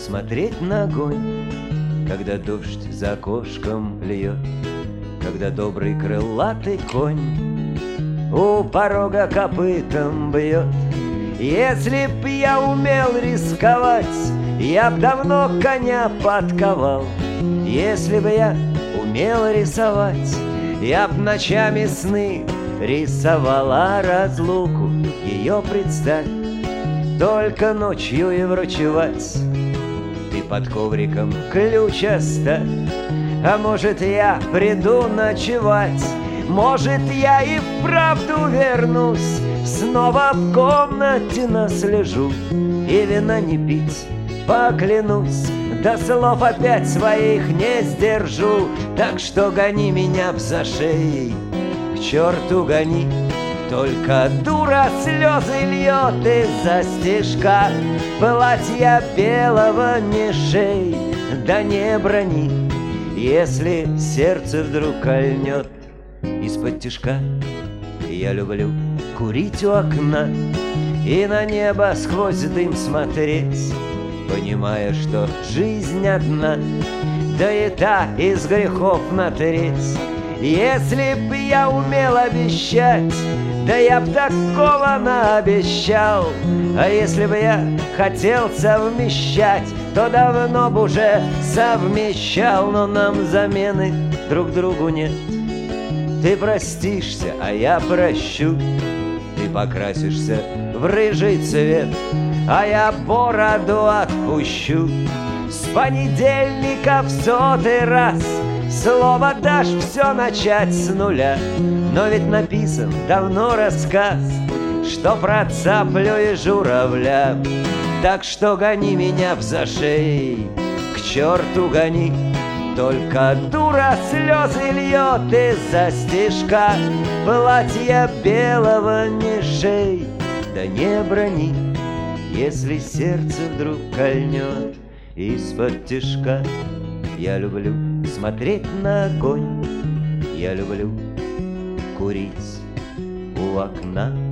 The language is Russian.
смотреть на огонь, когда дождь за окошком льет, когда добрый крылатый конь у порога копытом бьет. Если б я умел рисковать, я б давно коня подковал. Если бы я умел рисовать, я б ночами сны рисовала разлуку. Ее представь, только ночью и врачевать. Ты под ковриком ключ оставь, а может, я приду ночевать. Может, я и вправду вернусь, снова в комнате наслежу и вина не пить, поклянусь. До слов опять своих не сдержу, так что гони меня за шеей, к черту гони. Только дура слезы льет из-за стежка, платья белого мишей, да не брони. Если сердце вдруг кольнет из-под тишка, я люблю курить у окна и на небо сквозь дым смотреть, понимая, что жизнь одна, да и та из грехов на треть. Если б я умел обещать, да я б такого наобещал. А если бы я хотел совмещать, то давно б уже совмещал. Но нам замены друг другу нет. Ты простишься, а я прощу. Ты покрасишься в рыжий цвет, а я бороду отпущу. С понедельника в 100-й раз слово дашь все начать с нуля. Но ведь написан давно рассказ, что про цаплю и журавля. Так что гони меня в зашей, к черту гони. Только дура слезы льет из-за стежка, платья белого мишей, да не брони. Если сердце вдруг кольнет из-под тишка, я люблю смотреть на огонь, я люблю курить у окна.